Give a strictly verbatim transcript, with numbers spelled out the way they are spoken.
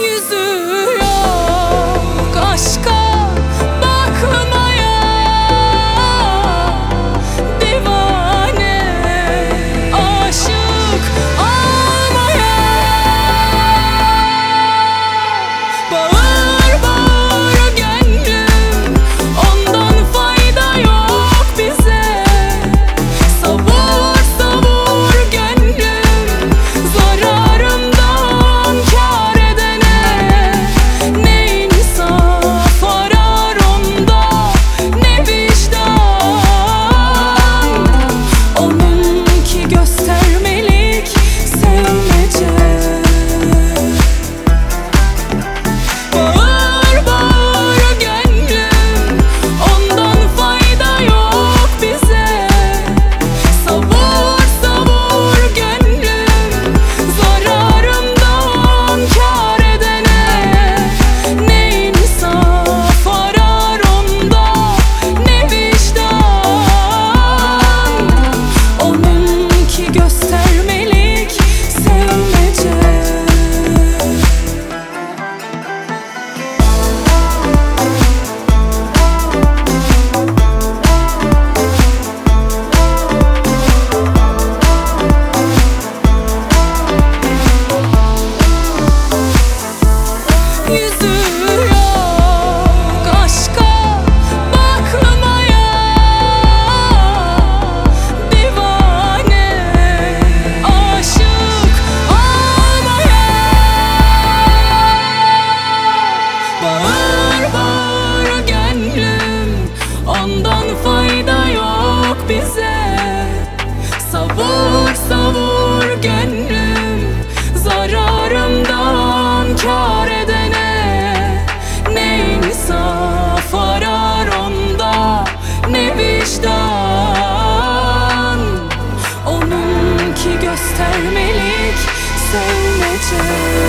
Yüzü yok aşka bakmaya, divane aşık olmaya. Bağır bağır gönlüm, ondan fayda yok bize. Savur savur gönlüm, zararımdan kâr edene. Ne insaf arar onda, ne vicdan. Onunki göstermelik sevmece. Bağır bağır gönlüm, ondan fayda yok bize. Savur savur gönlüm, zararımdan kâr edene. Ne insaf arar onda, ne vicdan. Onunki göstermelik sevmece. Yüzü yok aşka bakmaya, divane aşık olmaya. Bağır bağır gönlüm, ondan fayda yok bize. Savur savur gönlüm, zararımdan kâr edene. Ne insaf arar onda, ne vicdan. Onunki göstermelik sevmece.